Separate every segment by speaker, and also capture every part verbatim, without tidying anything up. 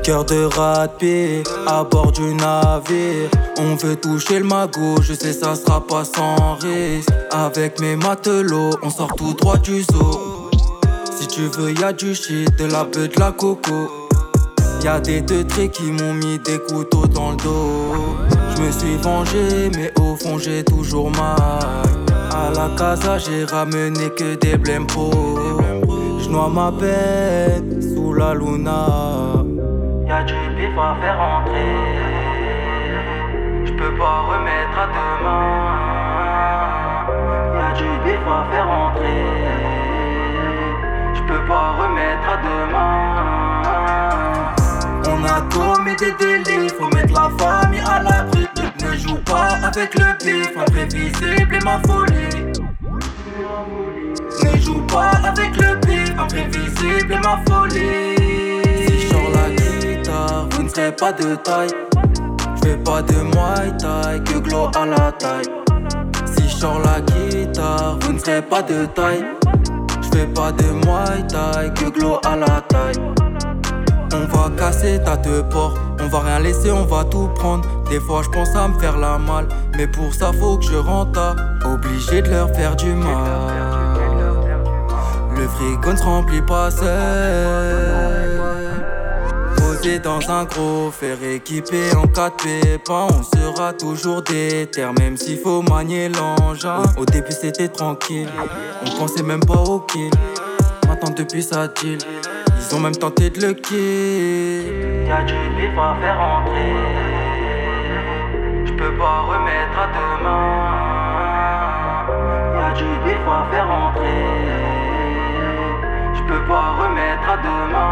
Speaker 1: Cœur de rat-pied, à bord du navire. On veut toucher le magot, je sais ça sera pas sans risque. Avec mes matelots, on sort tout droit du zoo. Si tu veux y'a du shit, de la beuh, de la coco. Y'a des teutrés qui m'ont mis des couteaux dans le dos. Je me suis vengé, mais au fond j'ai toujours mal. À la casa j'ai ramené que des blèmes pro. J'noie ma peine sous la luna. Y'a du bif à faire entrer. J'peux pas remettre à demain. Y'a du bif à faire entrer. J'peux pas remettre à demain. On a commis des délits, faut mettre la famille à l'abri. Ne joue pas avec le bif, imprévisible et ma folie. Ne joue pas avec le bif, imprévisible et ma folie. Si je sors la guitare, vous ne serez pas de taille. J'fais pas de muay thai, que glow à la taille. Si je sors la guitare, vous ne serez pas de taille. J'fais pas de muay thai, que glow à la taille. On va casser ta deux portes, on va rien laisser, on va tout prendre. Des fois je pense à me faire la malle, mais pour ça faut que je rentre. Obligé de leur faire du mal. Le frigo ne se remplit pas seul. Posé dans un gros fer équipé en cas de pépin, on sera toujours déter, même s'il faut manier l'engin. Au, au début c'était tranquille, on pensait même pas au kill. Maintenant depuis ça deal, ils ont même tenté de le kill. Y'a du bif à faire entrer. J'peux pas remettre à demain. Y'a du bif à faire entrer. J'peux pas remettre à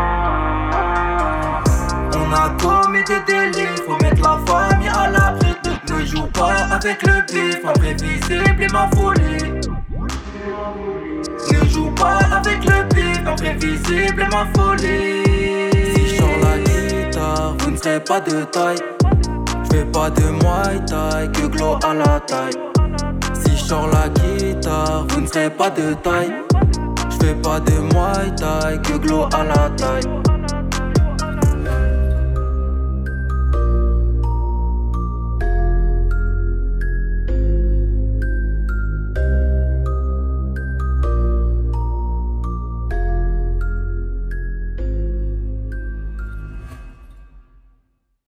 Speaker 1: demain. On a commis des délits, faut mettre la famille à l'abri. Ne joue pas avec le bif, imprévisible et ma folie. Ne joue pas avec le bif, imprévisible et ma folie. Si je sors la guitare, vous ne serez pas de taille. J'fais pas de muay thai, que glow à la taille. Si je sors la guitare, vous ne serez pas de taille. J'fais pas de muay thai, que glow à la taille.